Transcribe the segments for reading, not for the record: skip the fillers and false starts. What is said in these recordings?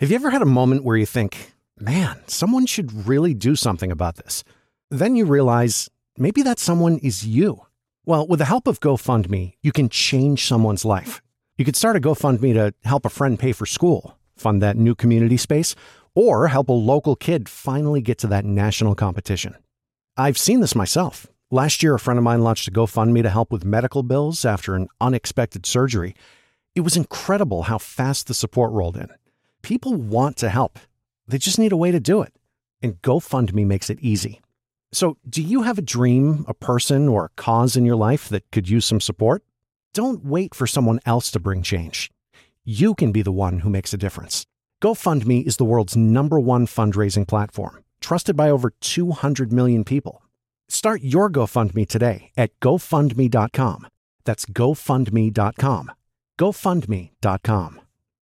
Have you ever had a moment where you think, man, someone should really do something about this? Then you realize maybe that someone is you. Well, with the help of GoFundMe, you can change someone's life. You could start a GoFundMe to help a friend pay for school, fund that new community space, or help a local kid finally get to that national competition. I've seen this myself. Last year, a friend of mine launched a GoFundMe to help with medical bills after an unexpected surgery. It was incredible how fast the support rolled in. People want to help. They just need a way to do it. And GoFundMe makes it easy. So, do you have a dream, a person, or a cause in your life that could use some support? Don't wait for someone else to bring change. You can be the one who makes a difference. GoFundMe is the world's #1 fundraising platform, trusted by over 200 million people. Start your GoFundMe today at GoFundMe.com. That's GoFundMe.com. GoFundMe.com.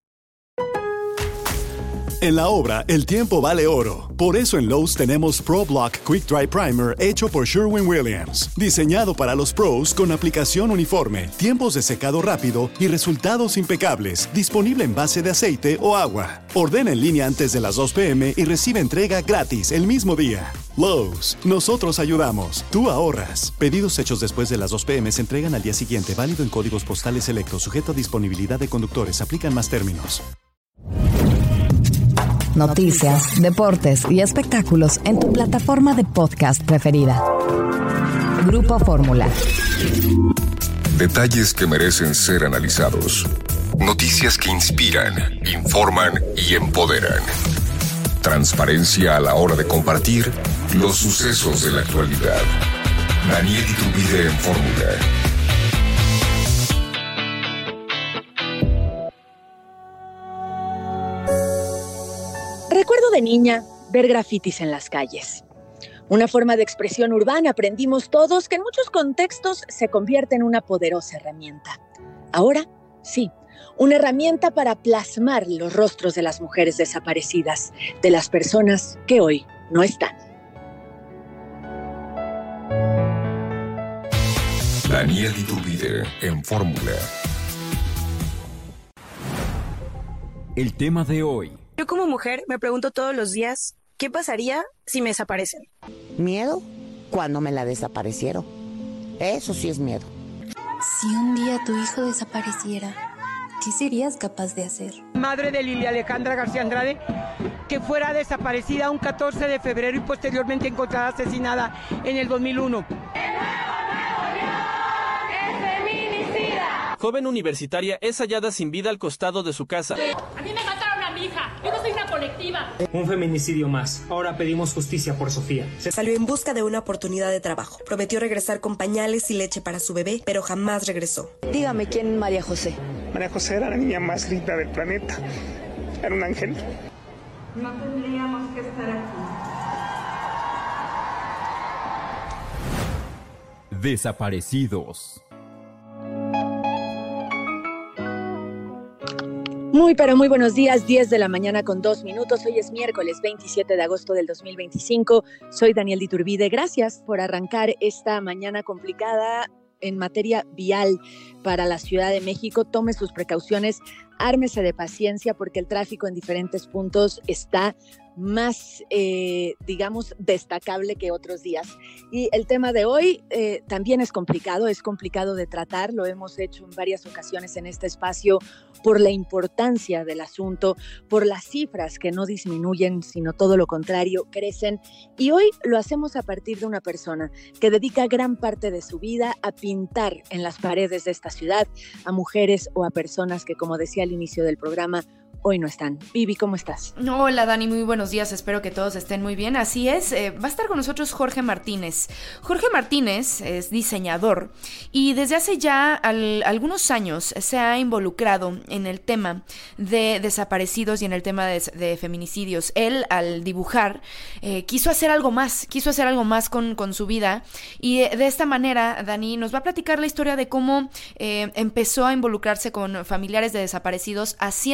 En la obra, el tiempo vale oro. Por eso en Lowe's tenemos ProBlock Quick Dry Primer hecho por Sherwin-Williams. Diseñado para los pros con aplicación uniforme, tiempos de secado rápido y resultados impecables. Disponible en base de aceite o agua. Ordena en línea antes de las 2 p.m. y recibe entrega gratis el mismo día. Lowe's, nosotros ayudamos. Tú ahorras. Pedidos hechos después de las 2 p.m. se entregan al día siguiente. Válido en códigos postales selectos. Sujeto a disponibilidad de conductores. Aplican más términos. Noticias, deportes y espectáculos en tu plataforma de podcast preferida. Grupo Fórmula. Detalles que merecen ser analizados. Noticias que inspiran, informan y empoderan. Transparencia a la hora de compartir los sucesos de la actualidad. Daniel Iturbide en Fórmula. Recuerdo de niña ver grafitis en las calles. Una forma de expresión urbana, aprendimos todos, que en muchos contextos se convierte en una poderosa herramienta. Ahora, sí, una herramienta para plasmar los rostros de las mujeres desaparecidas, de las personas que hoy no están. Daniel Iturbide en Fórmula. El tema de hoy. Yo como mujer me pregunto todos los días, ¿qué pasaría si me desaparecen? ¿Miedo? Cuando me la desaparecieron. Eso sí es miedo. Si un día tu hijo desapareciera, ¿qué serías capaz de hacer? Madre de Lilia Alejandra García Andrade, que fuera desaparecida un 14 de febrero y posteriormente encontrada asesinada en el 2001. Joven universitaria es hallada sin vida al costado de su casa. A mí me mataron a mi hija. Yo no soy una colectiva. Un feminicidio más. Ahora pedimos justicia por Sofía. Salió en busca de una oportunidad de trabajo. Prometió regresar con pañales y leche para su bebé, pero jamás regresó. Dígame, ¿quién es María José? María José era la niña más linda del planeta. Era un ángel. No tendríamos que estar aquí. Desaparecidos. Muy, pero muy buenos días, 10 de la mañana con 2 minutos. Hoy es miércoles 27 de agosto del 2025. Soy Daniel Iturbide. Gracias por arrancar esta mañana complicada en materia vial para la Ciudad de México. Tome sus precauciones, ármese de paciencia porque el tráfico en diferentes puntos está más, destacable que otros días. Y el tema de hoy también es complicado de tratar, lo hemos hecho en varias ocasiones en este espacio por la importancia del asunto, por las cifras que no disminuyen, sino todo lo contrario, crecen. Y hoy lo hacemos a partir de una persona que dedica gran parte de su vida a pintar en las paredes de esta ciudad a mujeres o a personas que, como decía al inicio del programa, hoy no están. Vivi, ¿cómo estás? Hola, Dani, muy buenos días, espero que todos estén muy bien. Así es, va a estar con nosotros Jorge Martínez. Jorge Martínez es diseñador y desde hace ya algunos años se ha involucrado en el tema de desaparecidos y en el tema de feminicidios. Él, al dibujar, quiso hacer algo más con su vida y de esta manera, Dani, nos va a platicar la historia de cómo empezó a involucrarse con familiares de desaparecidos haciendo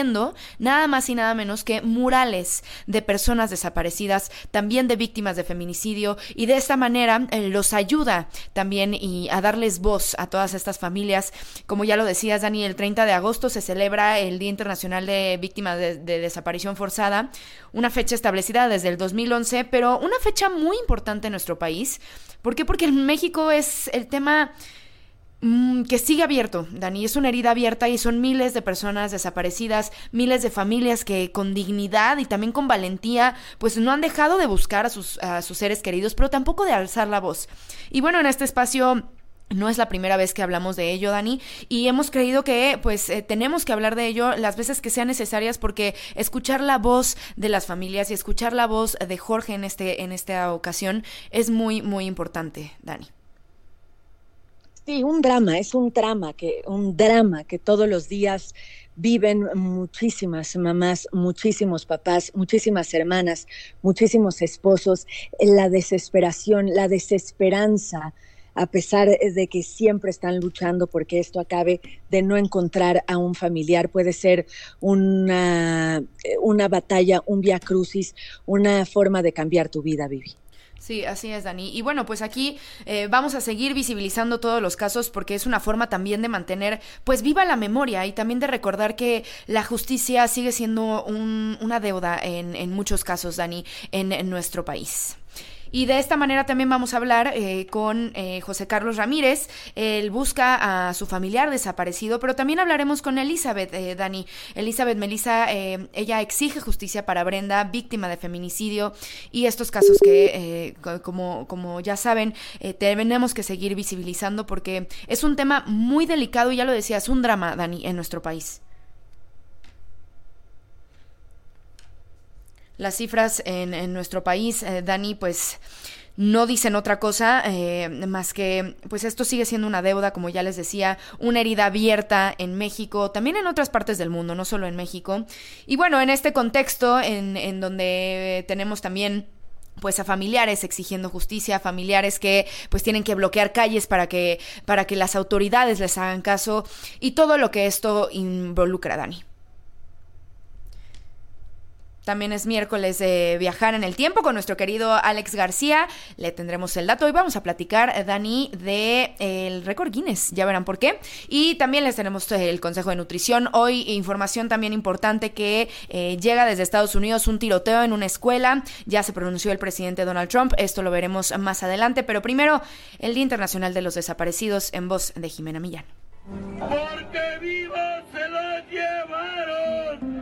nada más y nada menos que murales de personas desaparecidas, también de víctimas de feminicidio, y de esta manera los ayuda también y a darles voz a todas estas familias. Como ya lo decías, Dani, el 30 de agosto se celebra el Día Internacional de Víctimas de Desaparición Forzada, una fecha establecida desde el 2011, pero una fecha muy importante en nuestro país. ¿Por qué? Porque en México es el tema que sigue abierto, Dani, es una herida abierta y son miles de personas desaparecidas, miles de familias que con dignidad y también con valentía pues no han dejado de buscar a sus seres queridos, pero tampoco de alzar la voz. Y bueno, en este espacio no es la primera vez que hablamos de ello, Dani, y hemos creído que pues tenemos que hablar de ello las veces que sean necesarias, porque escuchar la voz de las familias y escuchar la voz de Jorge en esta ocasión es muy, muy importante, Dani. Sí, es un drama que todos los días viven muchísimas mamás, muchísimos papás, muchísimas hermanas, muchísimos esposos, la desesperación, la desesperanza, a pesar de que siempre están luchando porque esto acabe, de no encontrar a un familiar. Puede ser una batalla, un vía crucis, una forma de cambiar tu vida, Vivi. Sí, así es, Dani. Y bueno, pues aquí vamos a seguir visibilizando todos los casos, porque es una forma también de mantener pues viva la memoria y también de recordar que la justicia sigue siendo una deuda en muchos casos, Dani, en nuestro país. Y de esta manera también vamos a hablar con José Carlos Ramírez. Él busca a su familiar desaparecido, pero también hablaremos con Elizabeth, Dani. Elizabeth Melisa, ella exige justicia para Brenda, víctima de feminicidio, y estos casos que, como ya saben, tenemos que seguir visibilizando porque es un tema muy delicado y ya lo decía, es un drama, Dani, en nuestro país. Las cifras en nuestro país, Dani, pues no dicen otra cosa más que pues esto sigue siendo una deuda, como ya les decía, una herida abierta en México, también en otras partes del mundo, no solo en México. Y bueno, en este contexto en donde tenemos también pues a familiares exigiendo justicia, familiares que pues tienen que bloquear calles para que las autoridades les hagan caso, y todo lo que esto involucra, Dani. También es miércoles de Viajar en el Tiempo con nuestro querido Alex García. Le tendremos el dato. Hoy vamos a platicar, Dani, del récord Guinness. Ya verán por qué. Y también les tenemos el consejo de nutrición. Hoy información también importante que llega desde Estados Unidos. Un tiroteo en una escuela. Ya se pronunció el presidente Donald Trump. Esto lo veremos más adelante. Pero primero, el Día Internacional de los Desaparecidos en voz de Jimena Millán. Porque vivos se los llevaron.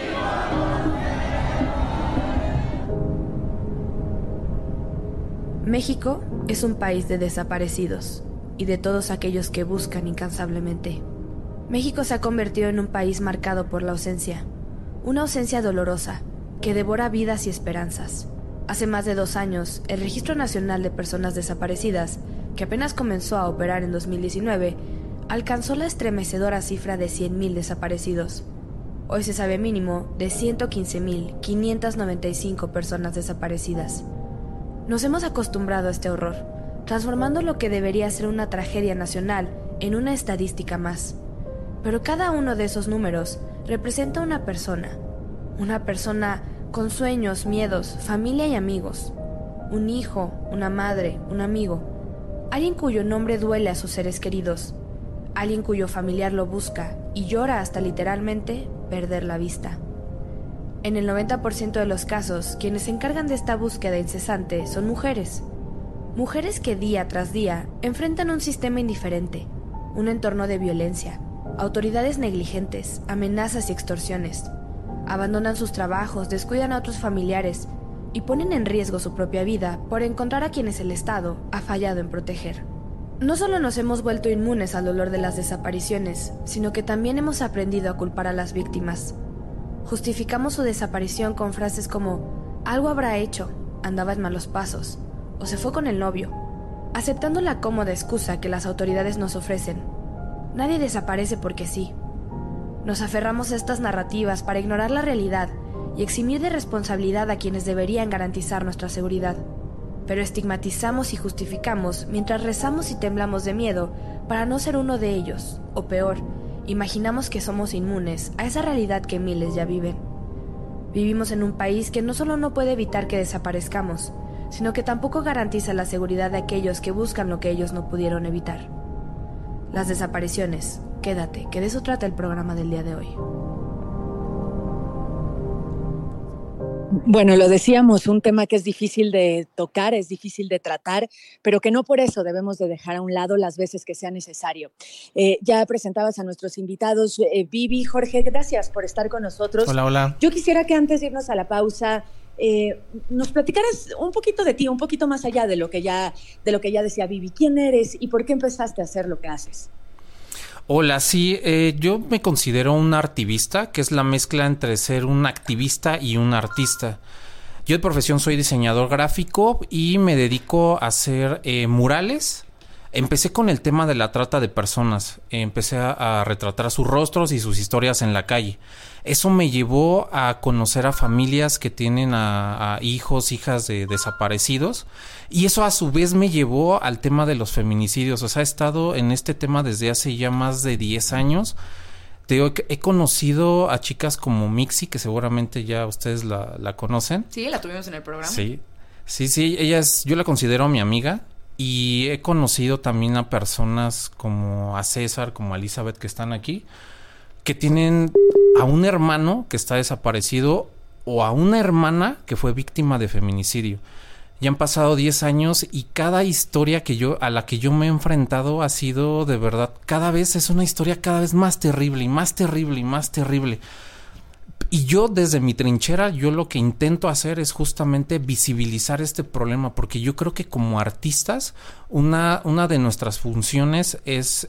México es un país de desaparecidos y de todos aquellos que buscan incansablemente. México se ha convertido en un país marcado por la ausencia, una ausencia dolorosa que devora vidas y esperanzas. Hace más de 2 años, el Registro Nacional de Personas Desaparecidas, que apenas comenzó a operar en 2019, alcanzó la estremecedora cifra de 100,000 desaparecidos. Hoy se sabe mínimo de 115,595 personas desaparecidas. Nos hemos acostumbrado a este horror, transformando lo que debería ser una tragedia nacional en una estadística más. Pero cada uno de esos números representa una persona con sueños, miedos, familia y amigos. Un hijo, una madre, un amigo. Alguien cuyo nombre duele a sus seres queridos. Alguien cuyo familiar lo busca y llora hasta literalmente perder la vista. En el 90% de los casos, quienes se encargan de esta búsqueda incesante son mujeres. Mujeres que día tras día enfrentan un sistema indiferente, un entorno de violencia, autoridades negligentes, amenazas y extorsiones. Abandonan sus trabajos, descuidan a otros familiares y ponen en riesgo su propia vida por encontrar a quienes el Estado ha fallado en proteger. No solo nos hemos vuelto inmunes al dolor de las desapariciones, sino que también hemos aprendido a culpar a las víctimas. Justificamos su desaparición con frases como «algo habrá hecho», «andaba en malos pasos» o «se fue con el novio», aceptando la cómoda excusa que las autoridades nos ofrecen. Nadie desaparece porque sí. Nos aferramos a estas narrativas para ignorar la realidad y eximir de responsabilidad a quienes deberían garantizar nuestra seguridad. Pero estigmatizamos y justificamos mientras rezamos y temblamos de miedo para no ser uno de ellos, o peor, imaginamos que somos inmunes a esa realidad que miles ya viven. Vivimos en un país que no solo no puede evitar que desaparezcamos, sino que tampoco garantiza la seguridad de aquellos que buscan lo que ellos no pudieron evitar. Las desapariciones. Quédate, que de eso trata el programa del día de hoy. Bueno, lo decíamos, un tema que es difícil de tocar, es difícil de tratar, pero que no por eso debemos de dejar a un lado las veces que sea necesario. Ya presentabas a nuestros invitados, Vivi, Jorge, gracias por estar con nosotros. Hola, hola. Yo quisiera que antes de irnos a la pausa, nos platicaras un poquito de ti, un poquito más allá de lo que ya decía Vivi. ¿Quién eres y por qué empezaste a hacer lo que haces? Hola, sí, yo me considero un artivista, que es la mezcla entre ser un activista y un artista. Yo de profesión soy diseñador gráfico y me dedico a hacer murales. Empecé con el tema de la trata de personas. Empecé a retratar sus rostros y sus historias en la calle. Eso me llevó a conocer a familias que tienen a hijos, hijas de desaparecidos. Y eso a su vez me llevó al tema de los feminicidios. O sea, he estado en este tema desde hace ya más de 10 años. Te digo, he conocido a chicas como Mixi, que seguramente ya ustedes la conocen. Sí, la tuvimos en el programa. Sí, yo la considero mi amiga. Y he conocido también a personas como a César, como a Elizabeth, que están aquí, que tienen a un hermano que está desaparecido o a una hermana que fue víctima de feminicidio. Ya han pasado 10 años y cada historia a la que yo me he enfrentado ha sido de verdad, cada vez es una historia cada vez más terrible y más terrible y más terrible. Y yo desde mi trinchera, yo lo que intento hacer es justamente visibilizar este problema, porque yo creo que como artistas, una de nuestras funciones es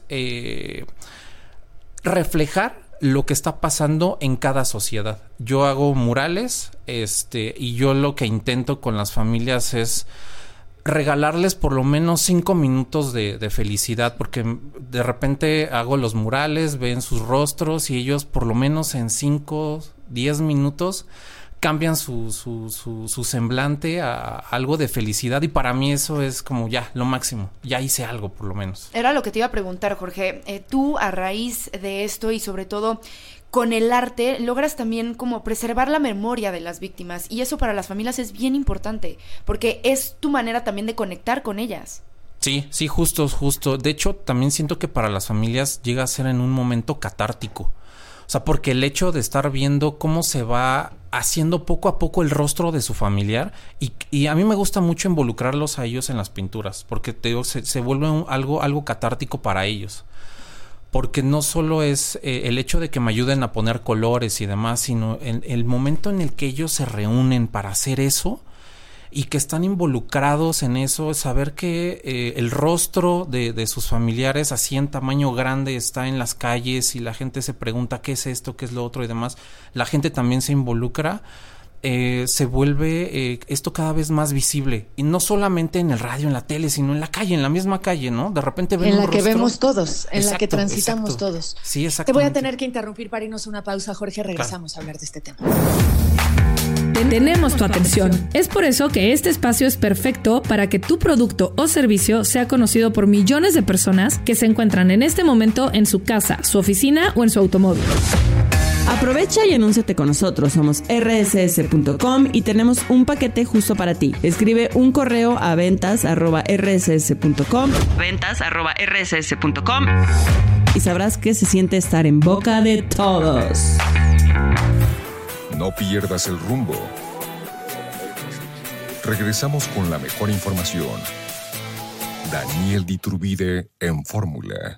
reflejar lo que está pasando en cada sociedad. Yo hago murales, y yo lo que intento con las familias es regalarles por lo menos 5 minutos de felicidad, porque de repente hago los murales, ven sus rostros y ellos por lo menos en 5-10 minutos cambian su semblante a algo de felicidad, y para mí eso es como ya lo máximo, ya hice algo por lo menos. Era lo que te iba a preguntar, Jorge. Tú a raíz de esto y sobre todo con el arte logras también como preservar la memoria de las víctimas, y eso para las familias es bien importante porque es tu manera también de conectar con ellas. Sí, justo. De hecho, también siento que para las familias llega a ser en un momento catártico. O sea, porque el hecho de estar viendo cómo se va haciendo poco a poco el rostro de su familiar, y a mí me gusta mucho involucrarlos a ellos en las pinturas, porque te digo, se vuelve algo catártico para ellos. Porque no solo es el hecho de que me ayuden a poner colores y demás, sino el momento en el que ellos se reúnen para hacer eso y que están involucrados en eso, saber que el rostro de sus familiares así en tamaño grande está en las calles y la gente se pregunta qué es esto, qué es lo otro y demás. La gente también se involucra. Se vuelve esto cada vez más visible, y no solamente en el radio, en la tele, sino en la calle, en la misma calle, ¿no? De repente ven en un la que rostro. vemos todos, en exacto, la que transitamos todos. Sí, exactamente. Te voy a tener que interrumpir para irnos a una pausa, Jorge. Regresamos a hablar de este tema. Tenemos tu atención. Es por eso que este espacio es perfecto para que tu producto o servicio sea conocido por millones de personas que se encuentran en este momento en su casa, su oficina o en su automóvil. Aprovecha y anúnciate con nosotros. Somos rss.com y tenemos un paquete justo para ti. Escribe un correo a ventas@rss.com y sabrás qué se siente estar en boca de todos. No pierdas el rumbo. Regresamos con la mejor información. Daniel D'Iturbide en Fórmula.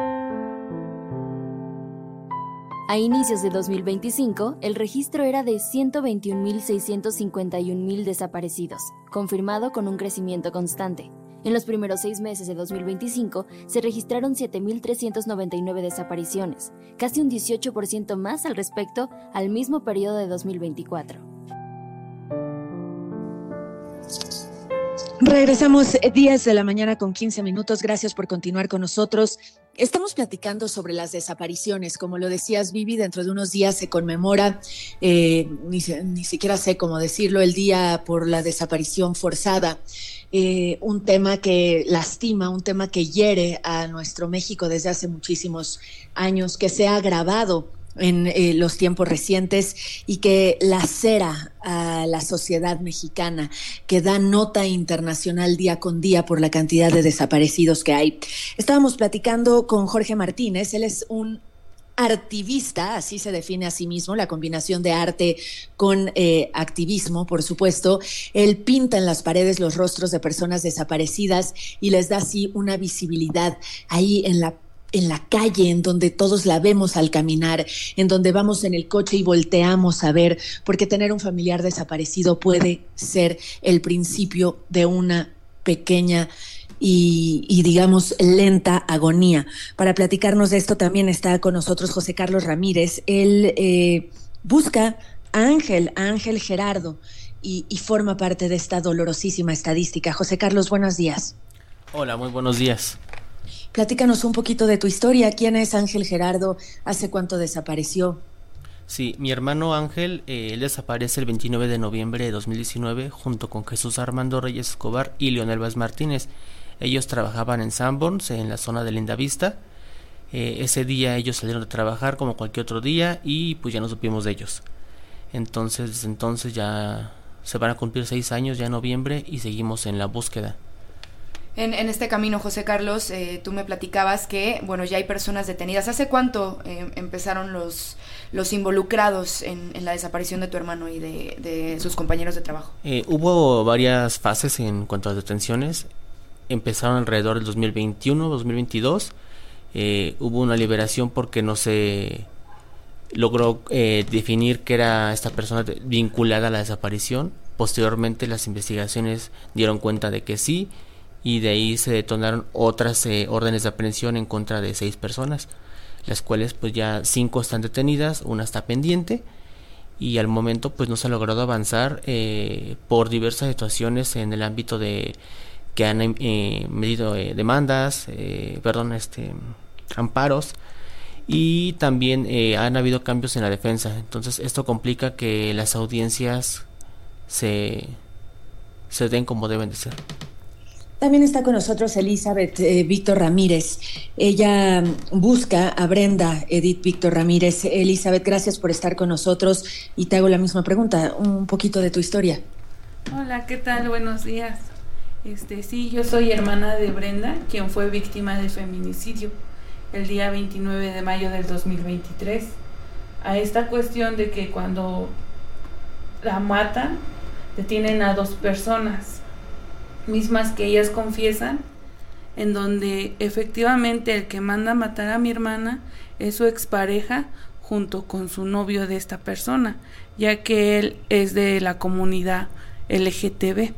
A inicios de 2025, el registro era de 121.651.000 desaparecidos, confirmado con un crecimiento constante. En los primeros 6 meses de 2025, se registraron 7.399 desapariciones, casi un 18% más al respecto al mismo periodo de 2024. Regresamos 10 de la mañana con 15 minutos. Gracias por continuar con nosotros. Estamos platicando sobre las desapariciones. Como lo decías, Vivi, dentro de unos días se conmemora, ni siquiera sé cómo decirlo, el Día por la Desaparición Forzada. Un tema que lastima, un tema que hiere a nuestro México desde hace muchísimos años, que se ha agravado en los tiempos recientes y que lacera a la sociedad mexicana, que da nota internacional día con día por la cantidad de desaparecidos que hay. Estábamos platicando con Jorge Martínez. Él es un artivista, así se define a sí mismo, la combinación de arte con activismo, por supuesto. Él pinta en las paredes los rostros de personas desaparecidas y les da así una visibilidad ahí en la calle, en donde todos la vemos al caminar, en donde vamos en el coche y volteamos a ver, porque tener un familiar desaparecido puede ser el principio de una pequeña y digamos lenta agonía. Para platicarnos de esto también está con nosotros José Carlos Ramírez. Él busca a Ángel Gerardo y forma parte de esta dolorosísima estadística. José Carlos, buenos días. Hola, muy buenos días. Platícanos un poquito de tu historia. ¿Quién es Ángel Gerardo? ¿Hace cuánto desapareció? Sí, mi hermano Ángel, él desaparece el 29 de noviembre de 2019 junto con Jesús Armando Reyes Escobar y Leonel Vaz Martínez. Ellos trabajaban en Sanborns, en la zona de Lindavista. Ese día ellos salieron de trabajar como cualquier otro día y pues ya no supimos de ellos. Entonces, desde entonces ya se van a cumplir 6 años ya en noviembre y seguimos en la búsqueda. En este camino, José Carlos, tú me platicabas que, bueno, ya hay personas detenidas. ¿Hace cuánto empezaron los involucrados en la desaparición de tu hermano y de sus compañeros de trabajo? Hubo varias fases en cuanto a detenciones. Empezaron alrededor del 2021, 2022. Hubo una liberación porque no se logró definir que era esta persona vinculada a la desaparición. Posteriormente las investigaciones dieron cuenta de que sí, y de ahí se detonaron otras órdenes de aprehensión en contra de 6 personas, las cuales pues ya 5 están detenidas, una está pendiente, y al momento pues no se ha logrado avanzar por diversas situaciones en el ámbito de que han medido demandas, amparos, y también han habido cambios en la defensa. Entonces esto complica que las audiencias se den como deben de ser. También está con nosotros Elizabeth Víctor Ramírez. Ella busca a Brenda Edith Víctor Ramírez. Elizabeth, gracias por estar con nosotros y te hago la misma pregunta, un poquito de tu historia. Hola, ¿qué tal? Buenos días. Sí, yo soy hermana de Brenda, quien fue víctima de feminicidio el día 29 de mayo del 2023. A esta cuestión de que cuando la matan, detienen a 2 personas, mismas que ellas confiesan, en donde efectivamente el que manda a matar a mi hermana es su expareja junto con su novio de esta persona, ya que él es de la comunidad LGTB.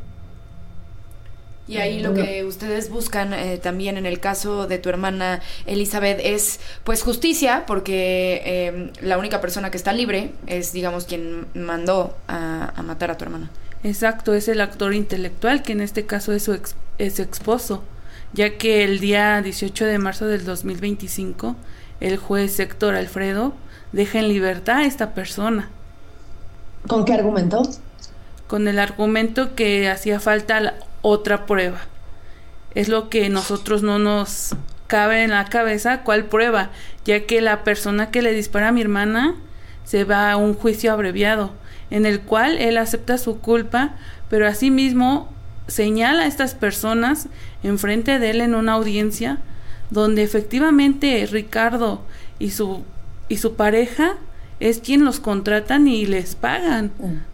Y ahí lo que ustedes buscan también en el caso de tu hermana Elizabeth es pues justicia, porque la única persona que está libre es, digamos, quien mandó a matar a tu hermana. Exacto, es el actor intelectual, que en este caso es su esposo, ya que el día 18 de marzo del 2025 el juez Héctor Alfredo deja en libertad a esta persona. ¿Con qué argumento? Con el argumento que hacía falta otra prueba. Es lo que nosotros no nos cabe en la cabeza, ¿cuál prueba? Ya que la persona que le dispara a mi hermana se va a un juicio abreviado, en el cual él acepta su culpa, pero asimismo señala a estas personas enfrente de él en una audiencia donde efectivamente Ricardo y su pareja es quien los contratan y les pagan.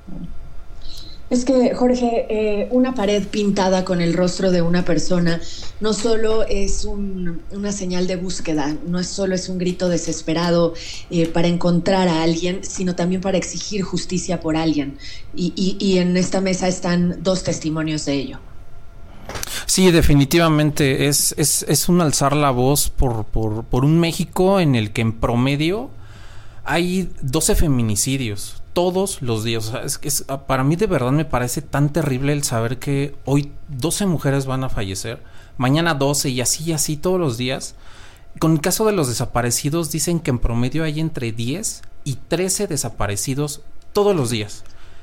Es que, Jorge, una pared pintada con el rostro de una persona no solo es una señal de búsqueda, no solo es un grito desesperado para encontrar a alguien, sino también para exigir justicia por alguien. Y en esta mesa están 2 testimonios de ello. Sí, definitivamente es un alzar la voz por un México en el que en promedio hay 12 feminicidios todos los días. O sea, para mí de verdad me parece tan terrible el saber que hoy 12 mujeres van a fallecer, mañana 12 y así todos los días. Con el caso de los desaparecidos, dicen que en promedio hay entre 10 y 13 desaparecidos todos los días.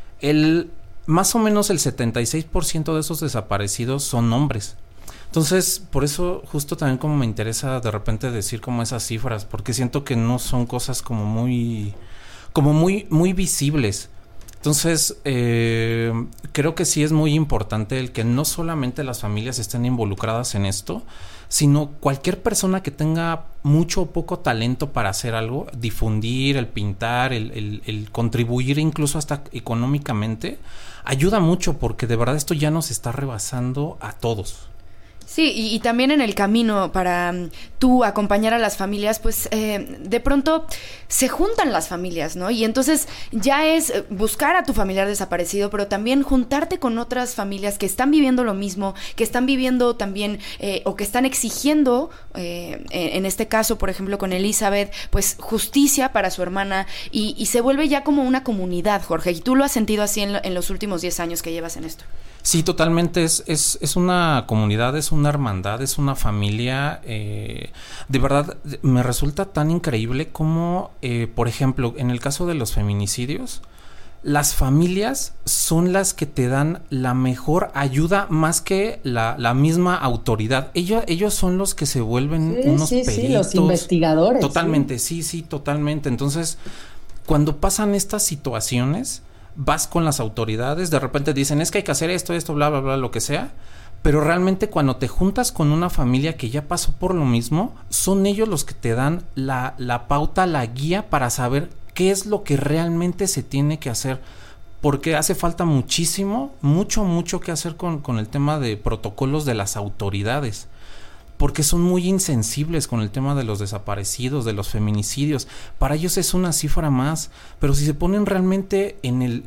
Más o menos el 76% de esos desaparecidos son hombres. Entonces, por eso justo también como me interesa de repente decir como esas cifras, porque siento que no son cosas como muy visibles. Entonces, creo que sí es muy importante el que no solamente las familias estén involucradas en esto, sino cualquier persona que tenga mucho o poco talento para hacer algo, difundir, el pintar, el contribuir incluso hasta económicamente, ayuda mucho, porque de verdad esto ya nos está rebasando a todos. Sí, y también en el camino para tú acompañar a las familias, pues de pronto se juntan las familias, ¿no? Y entonces ya es buscar a tu familiar desaparecido, pero también juntarte con otras familias que están viviendo lo mismo, que están viviendo también o que están exigiendo, en este caso, por ejemplo, con Elizabeth, pues justicia para su hermana y se vuelve ya como una comunidad, Jorge, y tú lo has sentido así en los últimos 10 años que llevas en esto. Sí, totalmente, es una comunidad, es una hermandad, es una familia. De verdad, me resulta tan increíble como, por ejemplo, en el caso de los feminicidios, las familias son las que te dan la mejor ayuda más que la misma autoridad. Ellos son los que se vuelven unos peritos. Sí, los investigadores. Totalmente, sí, totalmente. Entonces, cuando pasan estas situaciones, vas con las autoridades, de repente dicen, es que hay que hacer esto, bla, bla, bla, lo que sea, pero realmente cuando te juntas con una familia que ya pasó por lo mismo, son ellos los que te dan la pauta, la guía para saber qué es lo que realmente se tiene que hacer, porque hace falta muchísimo, mucho que hacer con el tema de protocolos de las autoridades, porque son muy insensibles con el tema de los desaparecidos, de los feminicidios. Para ellos es una cifra más, pero si se ponen realmente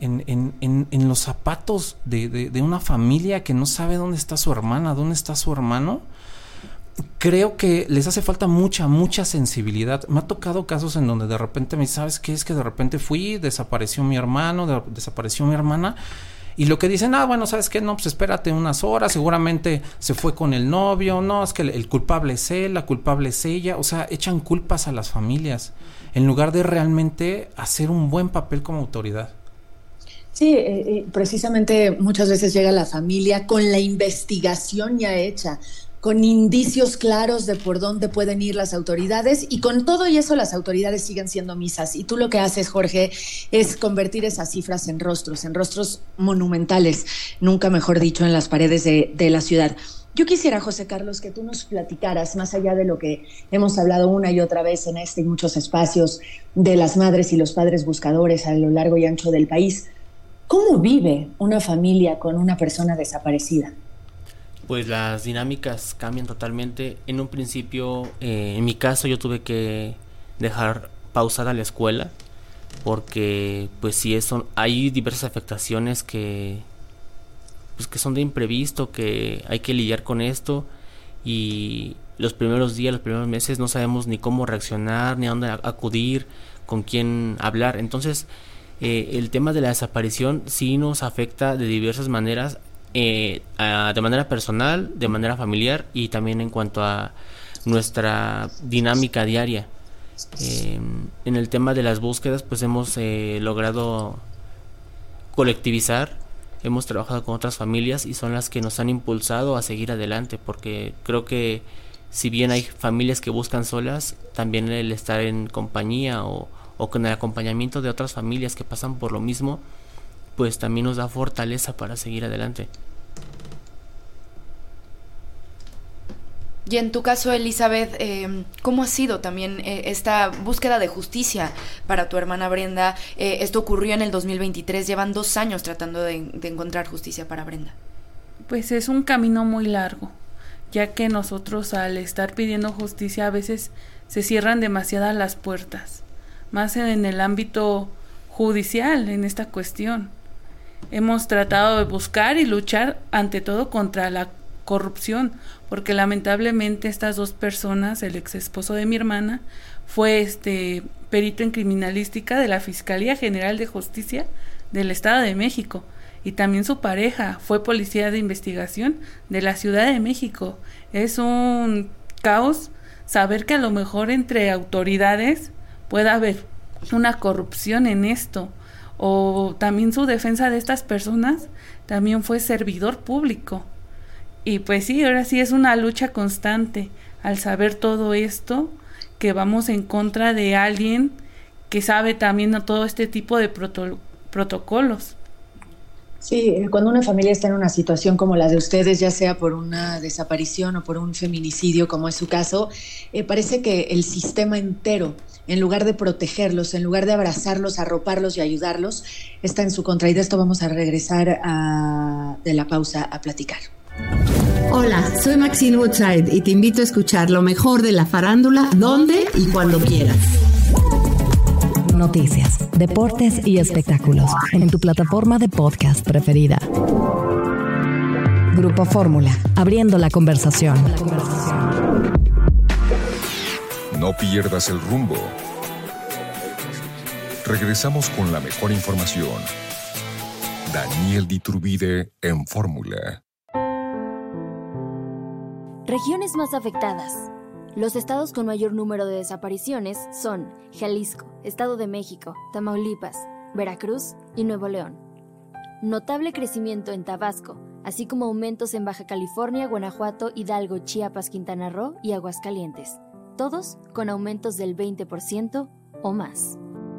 en los zapatos de una familia que no sabe dónde está su hermana, dónde está su hermano, creo que les hace falta mucha sensibilidad. Me ha tocado casos en donde de repente me dice, ¿sabes qué? Es que de repente desapareció mi hermano, desapareció mi hermana. Y lo que dicen, bueno, ¿sabes qué? No, pues espérate unas horas, seguramente se fue con el novio, no, es que el culpable es él, la culpable es ella, o sea, echan culpas a las familias, en lugar de realmente hacer un buen papel como autoridad. Sí, precisamente muchas veces llega la familia con la investigación ya hecha, con indicios claros de por dónde pueden ir las autoridades, y con todo y eso las autoridades siguen siendo misas. Y tú lo que haces, Jorge, es convertir esas cifras en rostros monumentales, nunca mejor dicho, en las paredes de la ciudad. Yo quisiera, José Carlos, que tú nos platicaras, más allá de lo que hemos hablado una y otra vez en este y muchos espacios, de las madres y los padres buscadores a lo largo y ancho del país, ¿cómo vive una familia con una persona desaparecida? Pues las dinámicas cambian totalmente. En un principio, en mi caso, yo tuve que dejar pausada la escuela porque, pues sí, hay diversas afectaciones que son de imprevisto, que hay que lidiar con esto, y los primeros días, los primeros meses no sabemos ni cómo reaccionar, ni a dónde acudir, con quién hablar. Entonces, el tema de la desaparición sí nos afecta de diversas maneras. De manera personal, de manera familiar y también en cuanto a nuestra dinámica diaria. En el tema de las búsquedas, pues hemos logrado colectivizar, hemos trabajado con otras familias y son las que nos han impulsado a seguir adelante, porque creo que si bien hay familias que buscan solas, también el estar en compañía o con el acompañamiento de otras familias que pasan por lo mismo, pues también nos da fortaleza para seguir adelante. Y en tu caso, Elizabeth, ¿cómo ha sido también esta búsqueda de justicia para tu hermana Brenda? Esto ocurrió en el 2023, llevan 2 años tratando de encontrar justicia para Brenda. Pues es un camino muy largo, ya que nosotros al estar pidiendo justicia a veces se cierran demasiadas las puertas, más en el ámbito judicial en esta cuestión. Hemos tratado de buscar y luchar ante todo contra la corrupción, porque lamentablemente estas 2 personas, el ex esposo de mi hermana fue perito en criminalística de la Fiscalía General de Justicia del Estado de México, y también su pareja fue policía de investigación de la Ciudad de México. Es un caos saber que a lo mejor entre autoridades pueda haber una corrupción en esto, o también su defensa de estas personas también fue servidor público. Y pues sí, ahora sí es una lucha constante al saber todo esto, que vamos en contra de alguien que sabe también todo este tipo de protocolos. Sí, cuando una familia está en una situación como la de ustedes, ya sea por una desaparición o por un feminicidio, como es su caso, parece que el sistema entero, en lugar de protegerlos, en lugar de abrazarlos, arroparlos y ayudarlos, está en su contra. Y de esto vamos a regresar de la pausa a platicar. Hola, soy Maxine Woodside y te invito a escuchar lo mejor de la farándula, donde y cuando quieras. Noticias, deportes y espectáculos en tu plataforma de podcast preferida. Grupo Fórmula, abriendo la conversación. No pierdas el rumbo. Regresamos con la mejor información. Daniel Diturbide en Fórmula. Regiones más afectadas. Los estados con mayor número de desapariciones son Jalisco, Estado de México, Tamaulipas, Veracruz y Nuevo León. Notable crecimiento en Tabasco, así como aumentos en Baja California, Guanajuato, Hidalgo, Chiapas, Quintana Roo y Aguascalientes. Todos con aumentos del 20% o más.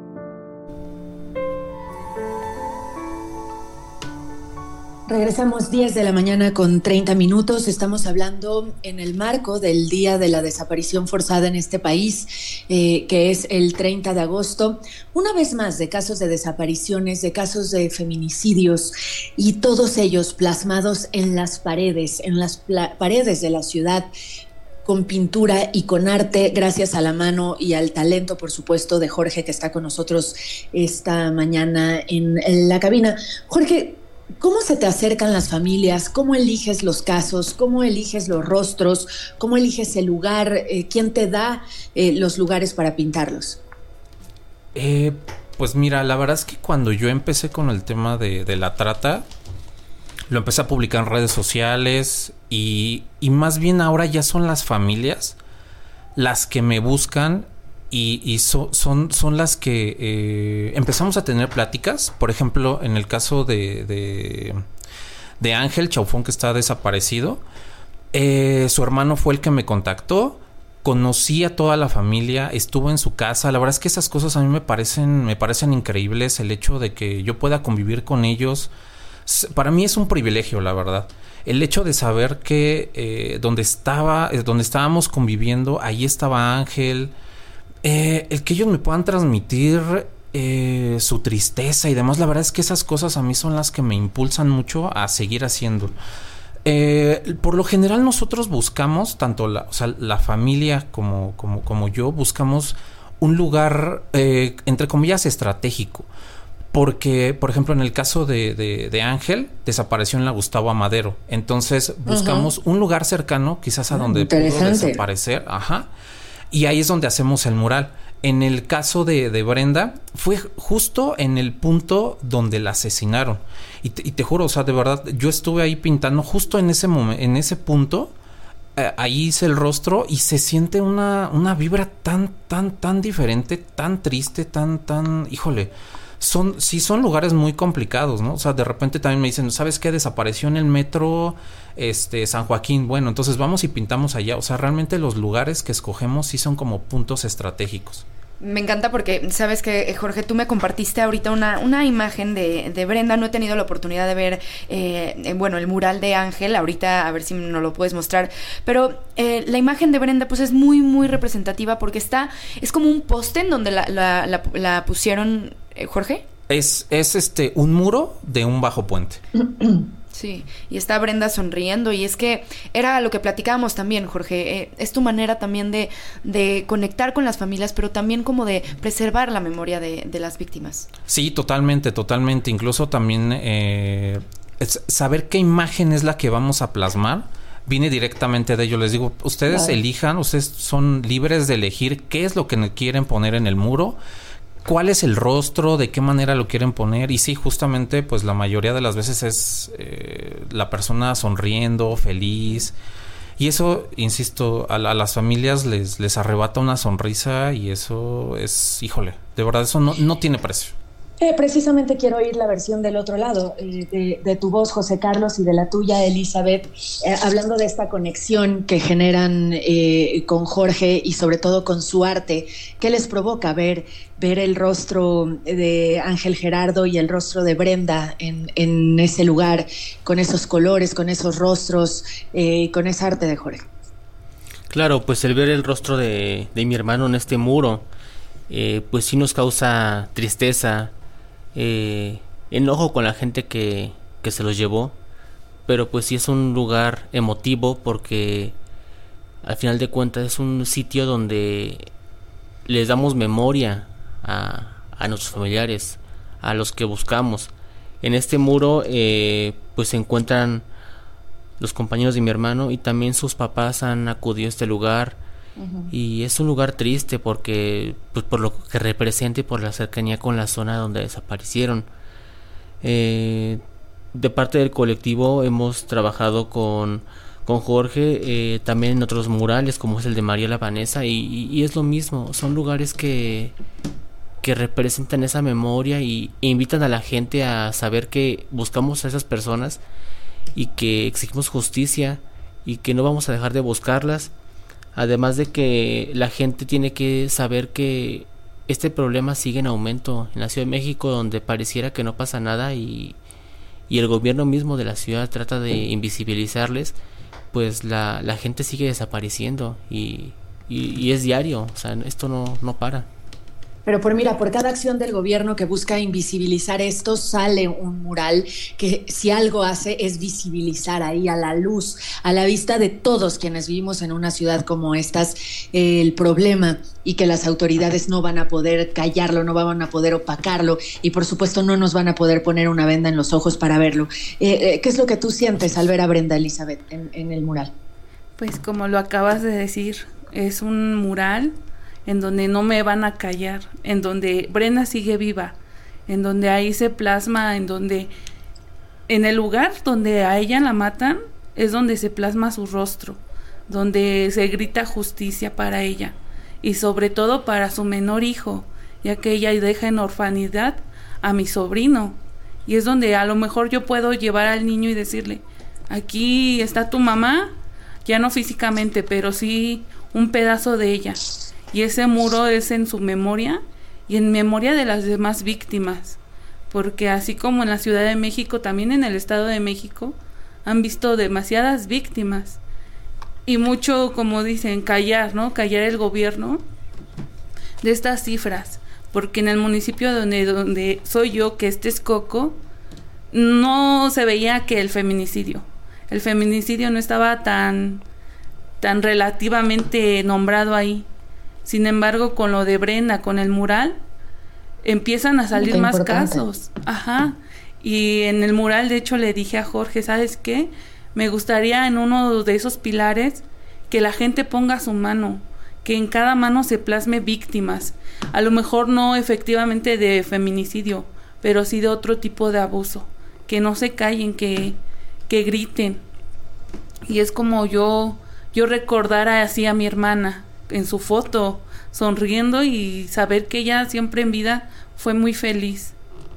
Regresamos 10 de la mañana con 30 minutos. Estamos hablando en el marco del Día de la Desaparición Forzada en este país, que es el 30 de agosto. Una vez más, de casos de desapariciones, de casos de feminicidios, y todos ellos plasmados en las paredes de la ciudad, con pintura y con arte, gracias a la mano y al talento, por supuesto, de Jorge, que está con nosotros esta mañana en la cabina. Jorge, ¿cómo se te acercan las familias? ¿Cómo eliges los casos? ¿Cómo eliges los rostros? ¿Cómo eliges el lugar? ¿Quién te da los lugares para pintarlos? Pues mira, la verdad es que cuando yo empecé con el tema de la trata, lo empecé a publicar en redes sociales y más bien ahora ya son las familias las que me buscan y son las que empezamos a tener pláticas. Por ejemplo, en el caso de Ángel Chaufón, que está desaparecido, su hermano fue el que me contactó. Conocí a toda la familia, estuvo en su casa. La verdad es que esas cosas a mí me parecen increíbles. El hecho de que yo pueda convivir con ellos, para mí es un privilegio, la verdad. El hecho de saber que donde estábamos conviviendo, ahí estaba Ángel. El que ellos me puedan transmitir su tristeza y demás, la verdad es que esas cosas a mí son las que me impulsan mucho a seguir haciendo. Por lo general nosotros buscamos, tanto la familia como yo, buscamos un lugar, entre comillas, estratégico. Porque, por ejemplo, en el caso de Ángel, desapareció en la Gustavo Amadero. Entonces buscamos un lugar cercano, quizás a donde pudo desaparecer. Ajá. Y ahí es donde hacemos el mural. En el caso de Brenda, fue justo en el punto donde la asesinaron. Y te juro, o sea, de verdad, yo estuve ahí pintando justo en ese momento, en ese punto. Ahí hice el rostro y se siente una vibra tan diferente, tan triste, tan... Híjole, son lugares muy complicados, ¿no? O sea, de repente también me dicen, ¿sabes qué? Desapareció en el metro San Joaquín. Bueno, entonces vamos y pintamos allá. O sea, realmente los lugares que escogemos sí son como puntos estratégicos. Me encanta porque, sabes que, Jorge, tú me compartiste ahorita una imagen de Brenda. No he tenido la oportunidad de ver, el mural de Ángel. Ahorita a ver si nos lo puedes mostrar. Pero la imagen de Brenda pues es muy, muy representativa porque es como un poste en donde la pusieron, Jorge. Es un muro de un bajo puente. Sí, y está Brenda sonriendo y es que era lo que platicábamos también, Jorge, es tu manera también de conectar con las familias, pero también como de preservar la memoria de las víctimas. Sí, totalmente, incluso también saber qué imagen es la que vamos a plasmar viene directamente de ellos. Les digo, ustedes elijan, ustedes son libres de elegir qué es lo que quieren poner en el muro, cuál es el rostro, de qué manera lo quieren poner. Y sí, justamente, pues la mayoría de las veces es la persona sonriendo, feliz. Y eso, insisto, a las familias les arrebata una sonrisa y eso es, híjole, de verdad eso no tiene precio. Precisamente quiero oír la versión del otro lado, de tu voz, José Carlos, y de la tuya, Elizabeth, hablando de esta conexión que generan con Jorge y sobre todo con su arte. ¿Qué les provoca ver el rostro de Ángel Gerardo y el rostro de Brenda en ese lugar, con esos colores, con esos rostros, con ese arte de Jorge? Claro, pues el ver el rostro de mi hermano en este muro, pues sí nos causa tristeza, enojo con la gente que se los llevó, pero pues sí es un lugar emotivo porque al final de cuentas es un sitio donde les damos memoria a nuestros familiares, a los que buscamos. En este muro pues se encuentran los compañeros de mi hermano y también sus papás han acudido a este lugar. Y es un lugar triste porque pues por lo que representa y por la cercanía con la zona donde desaparecieron. De parte del colectivo hemos trabajado con Jorge también en otros murales como es el de María la Vanessa y es lo mismo, son lugares que representan esa memoria e invitan a la gente a saber que buscamos a esas personas y que exigimos justicia y que no vamos a dejar de buscarlas. Además de que la gente tiene que saber que este problema sigue en aumento en la Ciudad de México, donde pareciera que no pasa nada y el gobierno mismo de la ciudad trata de invisibilizarles, pues la gente sigue desapareciendo y es diario, o sea, esto no para. Pero por cada acción del gobierno que busca invisibilizar esto, sale un mural que si algo hace es visibilizar ahí a la luz, a la vista de todos quienes vivimos en una ciudad como estas, el problema y que las autoridades no van a poder callarlo, no van a poder opacarlo y por supuesto no nos van a poder poner una venda en los ojos para verlo. ¿Qué es lo que tú sientes al ver a Brenda Elizabeth en el mural? Pues como lo acabas de decir, es un mural en donde no me van a callar, en donde Brenda sigue viva, en donde ahí se plasma, en el lugar donde a ella la matan, es donde se plasma su rostro, donde se grita justicia para ella, y sobre todo para su menor hijo, ya que ella deja en orfanidad a mi sobrino, y es donde a lo mejor yo puedo llevar al niño y decirle, aquí está tu mamá, ya no físicamente, pero sí un pedazo de ella. Y ese muro es en su memoria y en memoria de las demás víctimas, porque así como en la Ciudad de México, también en el Estado de México han visto demasiadas víctimas y mucho, como dicen, callar el gobierno de estas cifras, porque en el municipio donde soy yo, que es Texcoco, no se veía que el feminicidio no estaba tan relativamente nombrado ahí. Sin embargo, con lo de Brenda, con el mural, empiezan a salir más casos. Ajá. Y en el mural, de hecho, le dije a Jorge, ¿sabes qué? Me gustaría en uno de esos pilares que la gente ponga su mano, que en cada mano se plasme víctimas. A lo mejor no efectivamente de feminicidio, pero sí de otro tipo de abuso. Que no se callen, que griten. Y es como yo recordara así a mi hermana en su foto, sonriendo y saber que ella siempre en vida fue muy feliz.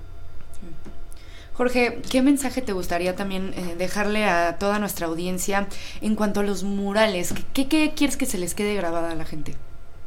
Jorge, ¿qué mensaje te gustaría también dejarle a toda nuestra audiencia en cuanto a los murales? ¿Qué quieres que se les quede grabada a la gente?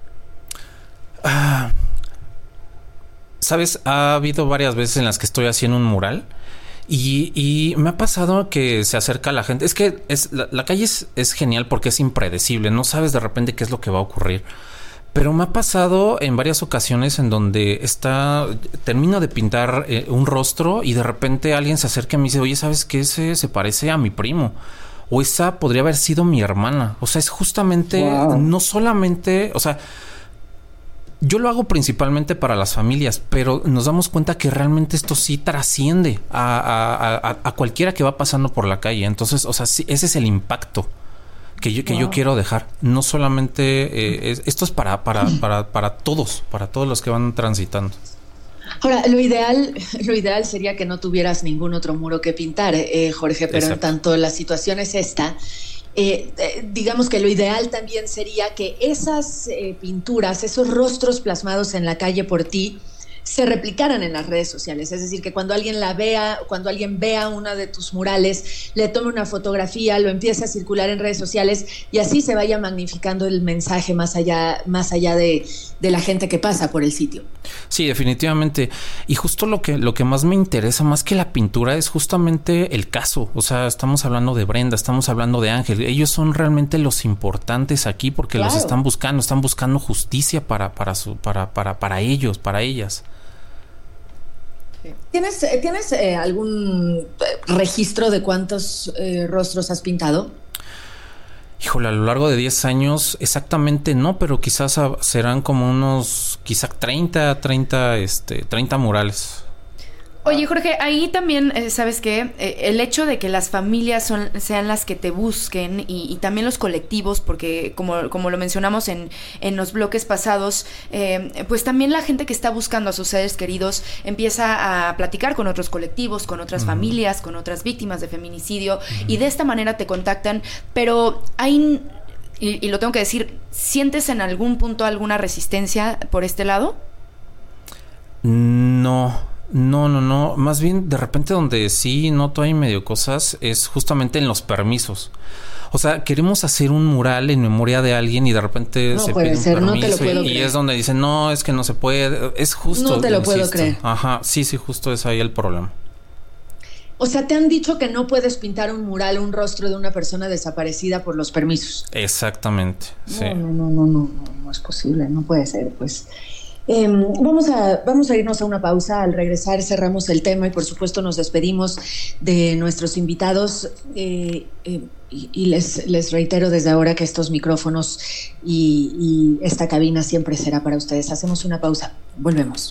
¿Sabes? Ha habido varias veces en las que estoy haciendo un mural y me ha pasado que se acerca la gente. Es que la calle es genial porque es impredecible. No sabes de repente qué es lo que va a ocurrir. Pero me ha pasado en varias ocasiones en donde termino de pintar un rostro y de repente alguien se acerca y me dice, oye, ¿sabes qué? Ese se parece a mi primo. O esa podría haber sido mi hermana. O sea, es justamente, no solamente, o sea, yo lo hago principalmente para las familias, pero nos damos cuenta que realmente esto sí trasciende a cualquiera que va pasando por la calle. Entonces, o sea, sí, ese es el impacto que yo quiero dejar. No solamente esto es para todos los que van transitando. Ahora, lo ideal sería que no tuvieras ningún otro muro que pintar, Jorge, pero en tanto la situación es esta, digamos que lo ideal también sería que esas pinturas, esos rostros plasmados en la calle por ti, se replicaran en las redes sociales. Es decir, que cuando alguien vea una de tus murales, le tome una fotografía, lo empiece a circular en redes sociales y así se vaya magnificando el mensaje más allá de la gente que pasa por el sitio. Sí, definitivamente. Y justo lo que más me interesa, más que la pintura, es justamente el caso. O sea, estamos hablando de Brenda, estamos hablando de Ángel. Ellos son realmente los importantes aquí porque claro, los están buscando justicia para ellos, para ellas. ¿Tienes algún registro de cuántos rostros has pintado? Híjole, a lo largo de 10 años exactamente no, pero quizás serán como unos, quizás 30 murales. Oye, Jorge, ahí también, ¿sabes qué? El hecho de que las familias sean las que te busquen y también los colectivos, porque como lo mencionamos en los bloques pasados, pues también la gente que está buscando a sus seres queridos empieza a platicar con otros colectivos, con otras familias, con otras víctimas de feminicidio, y de esta manera te contactan, pero hay... Y lo tengo que decir, ¿sientes en algún punto alguna resistencia por este lado? No. Más bien, de repente donde sí noto ahí medio cosas es justamente en los permisos. O sea, queremos hacer un mural en memoria de alguien y de repente se pide un permiso no te lo puedo creer. Y es donde dicen, no, es que no se puede. Es justo. No te lo puedo creer. Ajá, sí, justo es ahí el problema. O sea, te han dicho que no puedes pintar un mural, un rostro de una persona desaparecida por los permisos. Exactamente, sí. No es posible, no puede ser, pues. Vamos a irnos a una pausa. Al regresar cerramos el tema y por supuesto nos despedimos de nuestros invitados y les reitero desde ahora que estos micrófonos y esta cabina siempre será para ustedes. Hacemos una pausa, volvemos.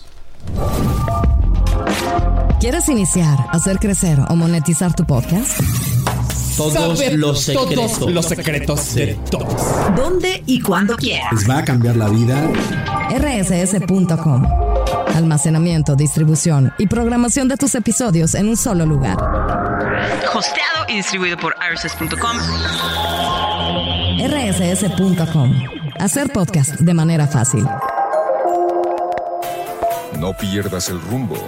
¿Quieres iniciar, hacer crecer o monetizar tu podcast? Todos los secretos de todos. ¿Dónde y cuándo quieras? Les va a cambiar la vida. rss.com. Almacenamiento, distribución y programación de tus episodios en un solo lugar. Hosteado y distribuido por rss.com. rss.com. Hacer podcast de manera fácil. No pierdas el rumbo.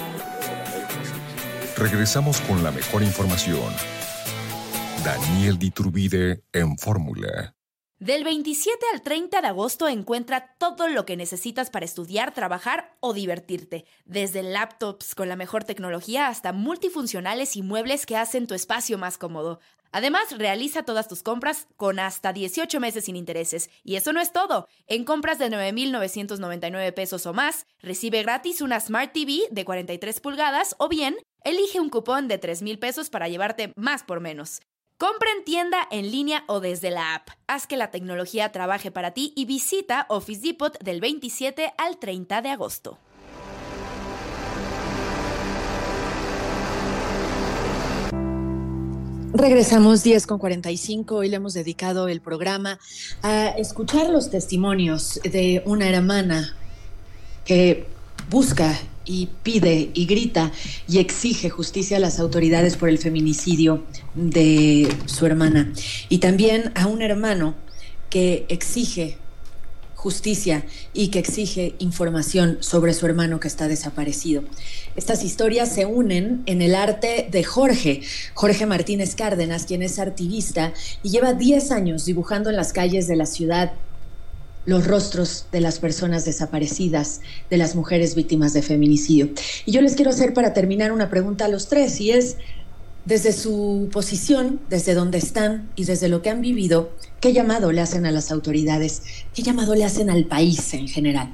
Regresamos con la mejor información. Daniel Diturbide en Fórmula. Del 27 al 30 de agosto encuentra todo lo que necesitas para estudiar, trabajar o divertirte. Desde laptops con la mejor tecnología hasta multifuncionales y muebles que hacen tu espacio más cómodo. Además, realiza todas tus compras con hasta 18 meses sin intereses. Y eso no es todo. En compras de 9,999 pesos o más, recibe gratis una Smart TV de 43 pulgadas o bien, elige un cupón de 3,000 pesos para llevarte más por menos. Compra en tienda, en línea o desde la app. Haz que la tecnología trabaje para ti y visita Office Depot del 27 al 30 de agosto. Regresamos 10:45. Hoy le hemos dedicado el programa a escuchar los testimonios de una hermana que busca y pide y grita y exige justicia a las autoridades por el feminicidio de su hermana. Y también a un hermano que exige justicia y que exige información sobre su hermano que está desaparecido. Estas historias se unen en el arte de Jorge Martínez Cárdenas, quien es artivista y lleva 10 años dibujando en las calles de la ciudad los rostros de las personas desaparecidas, de las mujeres víctimas de feminicidio. Y yo les quiero hacer para terminar una pregunta a los tres, y es, desde su posición, desde donde están y desde lo que han vivido, ¿qué llamado le hacen a las autoridades? ¿Qué llamado le hacen al país en general?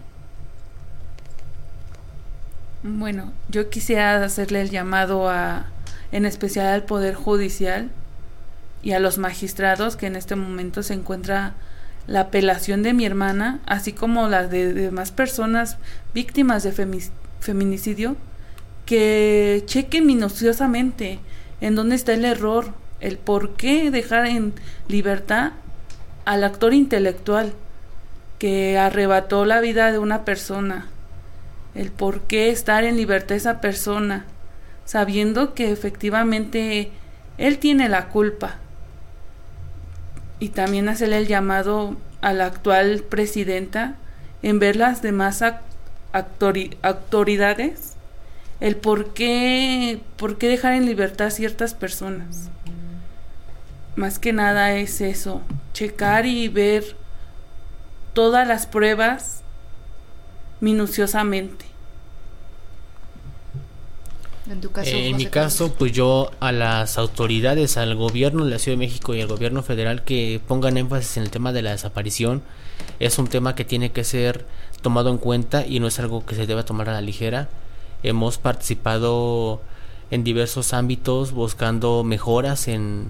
Bueno, yo quisiera hacerle el llamado en especial al Poder Judicial y a los magistrados, que en este momento se encuentra la apelación de mi hermana, así como las de demás personas víctimas de feminicidio, que chequen minuciosamente en dónde está el error, el por qué dejar en libertad al actor intelectual que arrebató la vida de una persona, el por qué estar en libertad esa persona, sabiendo que efectivamente él tiene la culpa. y también hacerle el llamado a la actual presidenta en ver las demás autoridades, el por qué dejar en libertad ciertas personas. Más que nada es eso, checar y ver todas las pruebas minuciosamente. En tu caso, en mi caso, pues yo a las autoridades, al gobierno de la Ciudad de México y al gobierno federal, que pongan énfasis en el tema de la desaparición. Es un tema que tiene que ser tomado en cuenta y no es algo que se deba tomar a la ligera. Hemos participado en diversos ámbitos buscando mejoras en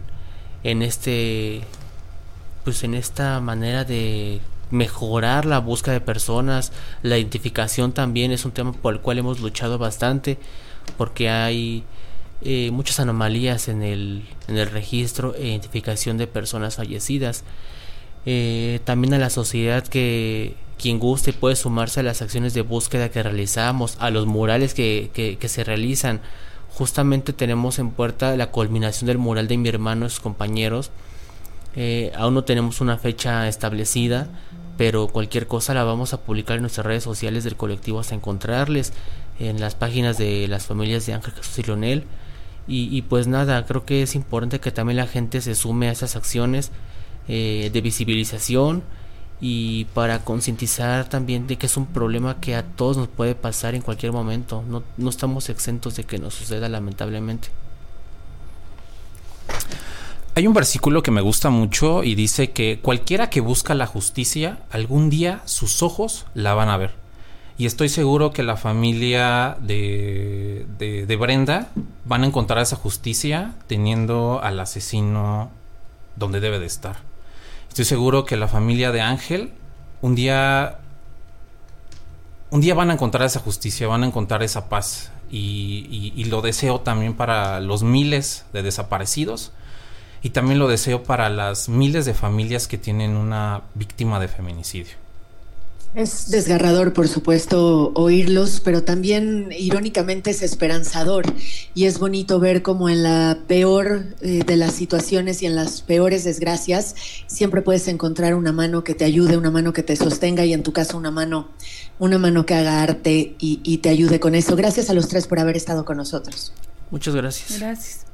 esta manera de mejorar la búsqueda de personas. La identificación también es un tema por el cual hemos luchado bastante, porque hay muchas anomalías en el registro e identificación de personas fallecidas. También a la sociedad, que quien guste puede sumarse a las acciones de búsqueda que realizamos, a los murales que se realizan. Justamente tenemos en puerta la culminación del mural de mi hermano y sus compañeros. Aún no tenemos una fecha establecida, pero cualquier cosa la vamos a publicar en nuestras redes sociales del colectivo hasta encontrarles, en las páginas de las familias de Ángel, Jesús y Leonel. Y pues nada, creo que es importante que también la gente se sume a esas acciones de visibilización y para concientizar también de que es un problema que a todos nos puede pasar en cualquier momento. No estamos exentos de que nos suceda, lamentablemente. Hay un versículo que me gusta mucho y dice que cualquiera que busca la justicia, algún día sus ojos la van a ver. Y estoy seguro que la familia de Brenda van a encontrar esa justicia teniendo al asesino donde debe de estar. Estoy seguro que la familia de Ángel un día van a encontrar esa justicia, van a encontrar esa paz. Y lo deseo también para los miles de desaparecidos. Y también lo deseo para las miles de familias que tienen una víctima de feminicidio. Es desgarrador, por supuesto, oírlos, pero también irónicamente es esperanzador. Y es bonito ver cómo en la peor de las situaciones y en las peores desgracias siempre puedes encontrar una mano que te ayude, una mano que te sostenga y en tu caso una mano que haga arte y te ayude con eso. Gracias a los tres por haber estado con nosotros. Muchas gracias. Gracias.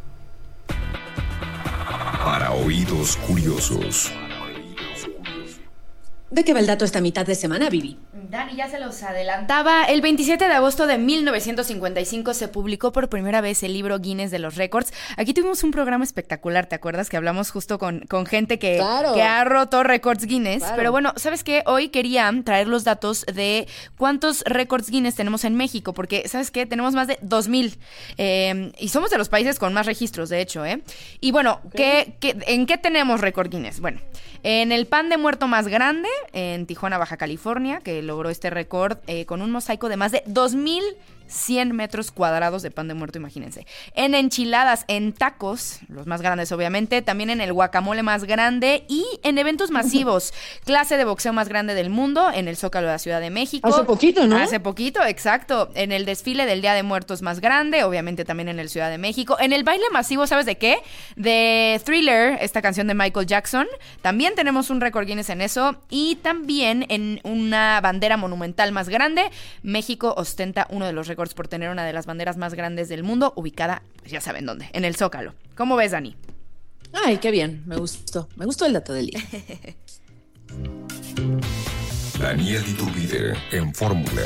Para oídos curiosos. ¿De qué va el dato esta mitad de semana, Vivi? Dani ya se los adelantaba. El 27 de agosto de 1955 se publicó por primera vez el libro Guinness de los récords. Aquí tuvimos un programa espectacular, ¿te acuerdas? Que hablamos justo con gente que ha roto récords Guinness. Claro. Pero bueno, ¿sabes qué? Hoy quería traer los datos de cuántos récords Guinness tenemos en México, porque, ¿sabes qué? Tenemos más de 2,000. Y somos de los países con más registros, de hecho, ¿eh? Y bueno, okay. ¿En qué tenemos récord Guinness? Bueno, en el pan de muerto más grande, en Tijuana, Baja California, que logró este récord con un mosaico de más de 2,100 metros cuadrados de pan de muerto, imagínense. En enchiladas, en tacos, los más grandes obviamente, también en el guacamole más grande y en eventos masivos, clase de boxeo más grande del mundo, en el Zócalo de la Ciudad de México. Hace poquito, ¿no? Hace poquito, exacto. En el desfile del Día de Muertos más grande, obviamente también en el Ciudad de México. En el baile masivo, ¿sabes de qué? De Thriller, esta canción de Michael Jackson. También tenemos un récord Guinness en eso. Y también en una bandera monumental más grande, México ostenta uno de los récords por tener una de las banderas más grandes del mundo, ubicada, pues ya saben dónde, en el Zócalo. ¿Cómo ves, Dani? Ay, qué bien, me gustó el dato del día. Daniel Iturbide en Fórmula.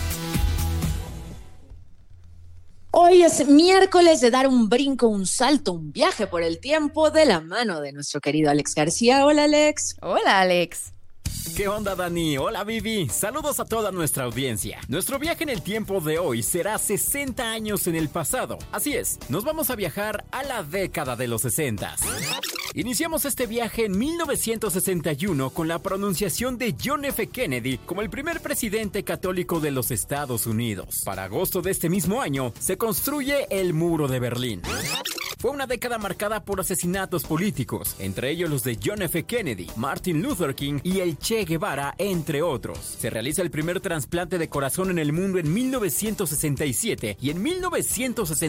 Hoy es miércoles de dar un brinco, un salto, un viaje por el tiempo de la mano de nuestro querido Alex García. Hola, Alex. Hola, Alex. ¿Qué onda, Dani? Hola, Vivi. Saludos a toda nuestra audiencia. Nuestro viaje en el tiempo de hoy será 60 años en el pasado. Así es, nos vamos a viajar a la década de los 60. Iniciamos este viaje en 1961 con la pronunciación de John F. Kennedy como el primer presidente católico de los Estados Unidos. Para agosto de este mismo año, se construye el Muro de Berlín. Fue una década marcada por asesinatos políticos, entre ellos los de John F. Kennedy, Martin Luther King y el Che Guevara, entre otros. Se realiza el primer trasplante de corazón en el mundo en 1967 y en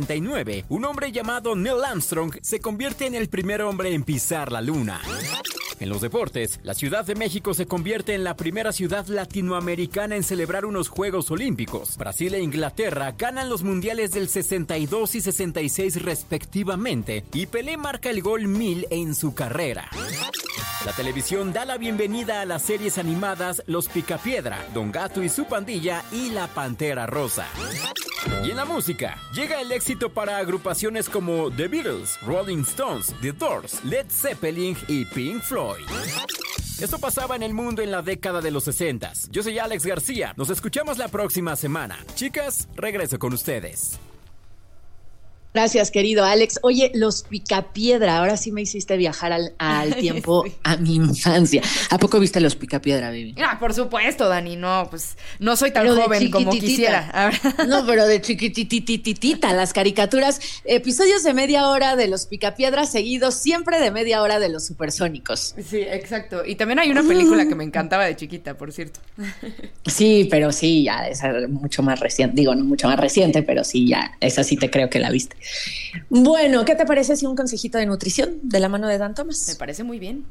1969 un hombre llamado Neil Armstrong se convierte en el primer hombre en pisar la luna. En los deportes, la Ciudad de México se convierte en la primera ciudad latinoamericana en celebrar unos Juegos Olímpicos. Brasil e Inglaterra ganan los mundiales del 62 y 66 respectivamente, y Pelé marca el gol 1000 en su carrera. La televisión da la bienvenida a las series animadas Los Picapiedra, Don Gato y su pandilla y La Pantera Rosa. Y en la música, llega el éxito para agrupaciones como The Beatles, Rolling Stones, The Doors, Led Zeppelin y Pink Floyd. Esto pasaba en el mundo en la década de los 60s. Yo soy Alex García. Nos escuchamos la próxima semana. Chicas, regreso con ustedes. Gracias, querido Alex. Oye, Los Picapiedra, ahora sí me hiciste viajar al tiempo, sí, a mi infancia. ¿A poco viste Los Picapiedra, baby? Ah, por supuesto, Dani. No, pues no soy tan joven como quisiera. No, pero de chiquititititita, las caricaturas, episodios de media hora de Los Picapiedra, seguidos siempre de media hora de Los Supersónicos. Sí, exacto. Y también hay una película que me encantaba de chiquita, por cierto. Sí, pero sí, ya es mucho más reciente. Digo, no mucho más reciente, pero sí, ya, esa sí te creo que la viste. Bueno, ¿qué te parece si un consejito de nutrición de la mano de Dan Thomas? Me parece muy bien.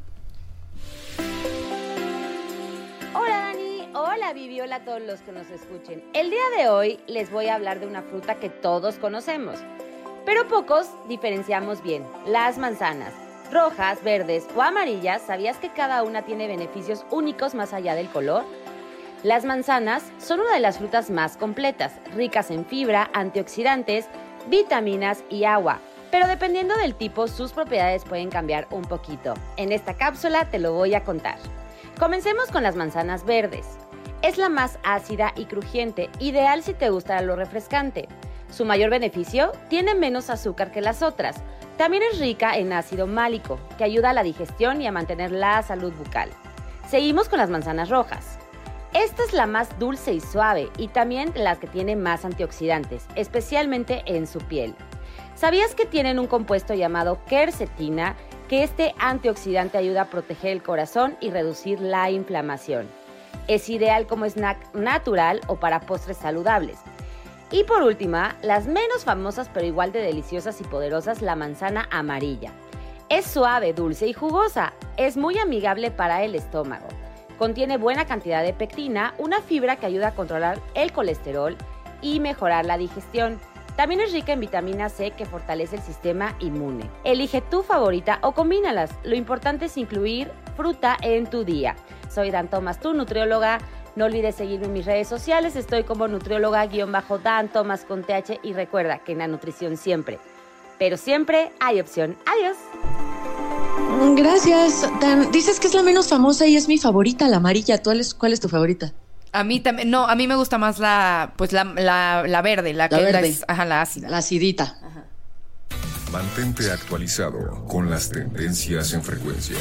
Hola Dani, hola Vivi, hola a todos los que nos escuchen. El día de hoy les voy a hablar de una fruta que todos conocemos, pero pocos diferenciamos bien: las manzanas. Rojas, verdes o amarillas, ¿sabías que cada una tiene beneficios únicos más allá del color? Las manzanas son una de las frutas más completas, ricas en fibra, antioxidantes, vitaminas y agua, pero dependiendo del tipo, sus propiedades pueden cambiar un poquito. En esta cápsula te lo voy a contar. Comencemos con las manzanas verdes. Es la más ácida y crujiente, ideal si te gusta lo refrescante. Su mayor beneficio, tiene menos azúcar que las otras. También es rica en ácido málico, que ayuda a la digestión y a mantener la salud bucal. Seguimos con las manzanas rojas. Esta es la más dulce y suave, y también la que tiene más antioxidantes, especialmente en su piel. ¿Sabías que tienen un compuesto llamado quercetina, que este antioxidante ayuda a proteger el corazón y reducir la inflamación? Es ideal como snack natural o para postres saludables. Y por última, las menos famosas pero igual de deliciosas y poderosas, la manzana amarilla. Es suave, dulce y jugosa, es muy amigable para el estómago. Contiene buena cantidad de pectina, una fibra que ayuda a controlar el colesterol y mejorar la digestión. También es rica en vitamina C, que fortalece el sistema inmune. Elige tu favorita o combínalas. Lo importante es incluir fruta en tu día. Soy Dan Thomas, tu nutrióloga. No olvides seguirme en mis redes sociales. Estoy como nutrióloga-Dan Thomas con TH. Y recuerda que en la nutrición siempre, pero siempre hay opción. Adiós. Gracias, Dan. Dices que es la menos famosa y es mi favorita, la amarilla. ¿Cuál es tu favorita? A mí también, no, a mí me gusta más la verde, la verde. La ácida. La acidita. Ajá. Mantente actualizado con las tendencias en frecuencia.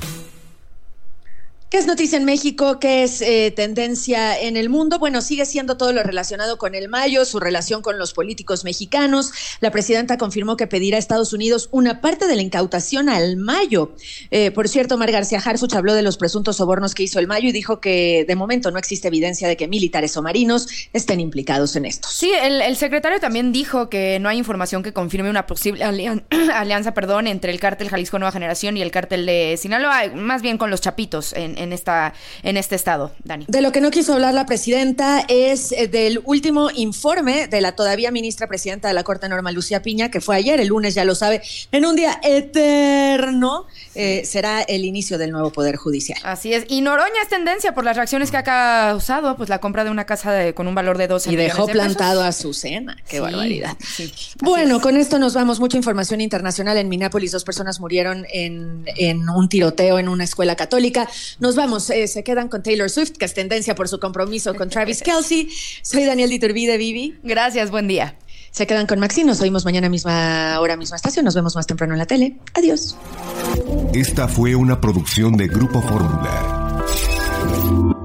¿Qué es noticia en México? ¿Qué es tendencia en el mundo? Bueno, sigue siendo todo lo relacionado con el Mayo, su relación con los políticos mexicanos. La presidenta confirmó que pedirá a Estados Unidos una parte de la incautación al Mayo. Por cierto, Mar García Harfuch habló de los presuntos sobornos que hizo el Mayo y dijo que de momento no existe evidencia de que militares o marinos estén implicados en esto. Sí, el secretario también dijo que no hay información que confirme una posible alianza entre el cártel Jalisco Nueva Generación y el cártel de Sinaloa, más bien con los chapitos en este estado, Dani. De lo que no quiso hablar la presidenta es del último informe de la todavía ministra presidenta de la Corte, Norma Lucía Piña, que fue ayer, el lunes, ya lo sabe, en un día eterno, será el inicio del nuevo Poder Judicial. Así es, y Noroña es tendencia por las reacciones que ha causado, pues la compra de una casa con un valor de 12 millones de pesos. Y dejó plantado a Azucena, qué barbaridad. Sí, bueno, con esto nos vamos, mucha información internacional. En Minneapolis 2 personas murieron en un tiroteo en una escuela católica. Nos vamos, se quedan con Taylor Swift, que es tendencia por su compromiso con Travis Kelce. Soy Daniel Diturbide, Vivi. Gracias, buen día. Se quedan con Maxine, nos oímos mañana misma hora, misma estación. Nos vemos más temprano en la tele. Adiós. Esta fue una producción de Grupo Fórmula.